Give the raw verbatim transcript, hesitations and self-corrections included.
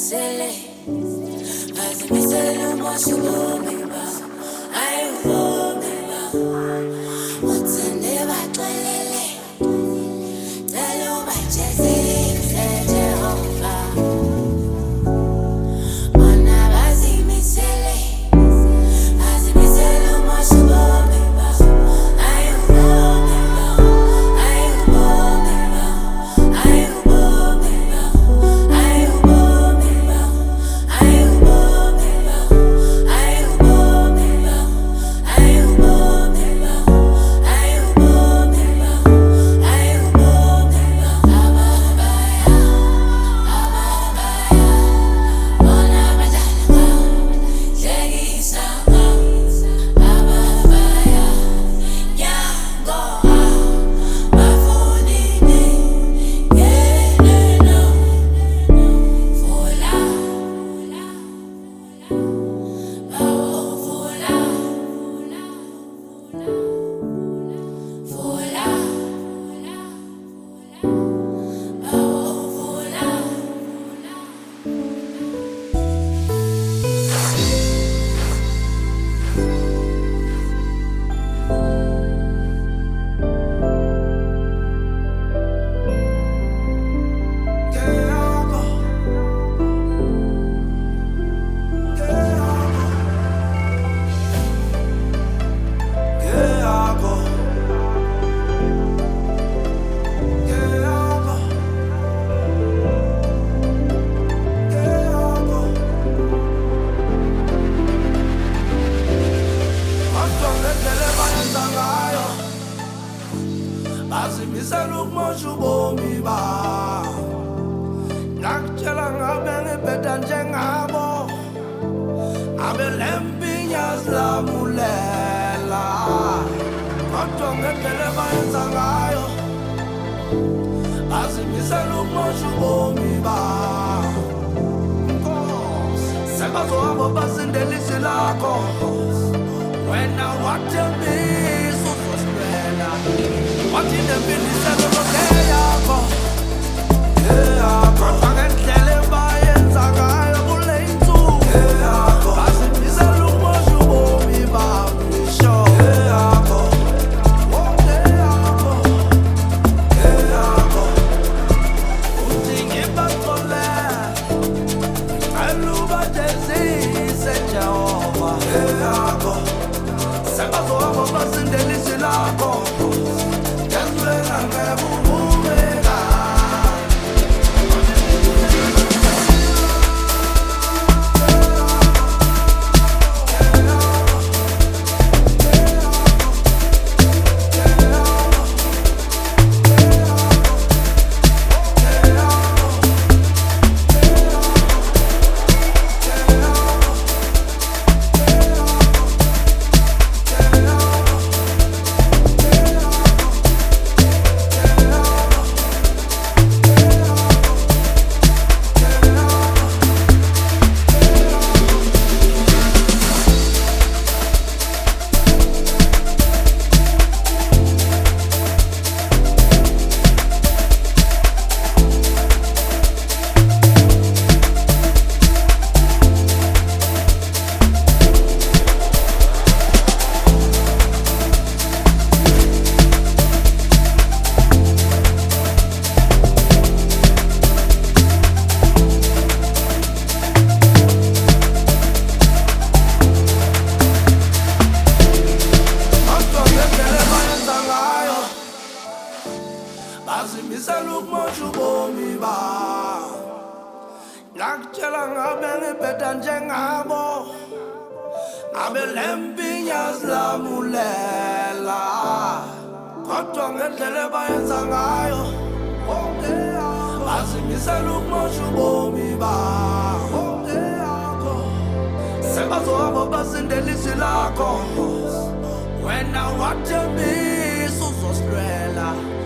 bazimisele bazimisele umosha ubomi babo ayi ubomi babo uthande baxelele cela ubajezise Jehova bona bazimisele bazimisele umosha ubomi babo ayi ubomi babo ayi ubomi babo ayi ubomi babo ayi ubomi babo ayi ubomi babo ayi ubomi babo ayi ubomi babo ayi ubomi babo ayi ubomi babo ababaya ababaya bona badala ngabo hlekisa ngabo ababaya nyango bafunini ngeneno vula bawuvula vula bawuvula bazimisela ukumosha ubomi babo nakutshela ngabe ngibheda njengabo ngabe le mpinya zilamulela kodwa ngendlela bayenza ngayo bazimisela ukumosha ubomi babo sebazohamba basindela izwi lakho wena wathembisa uzosibela wathi nempiniselo lonke yakho kodwa ngendlela ebayenza ngayo kule insuku bazimisela ukumosha ubomi babo ngisho uthi ngibaxolele cela ubajezise Jehova sebazohamba basindela izwi lakho jezwela ngebuvumela bazimisela ukumosha ubomi babo nakutshela ngabe ngibheda njengabo ngabe le mpinya zilamulela kodwa ngendlela ebayenza ngayo bazimisela ukumosha ubomi babo sebazohamba basindela izwi lakho wena wathembisa uzosilwela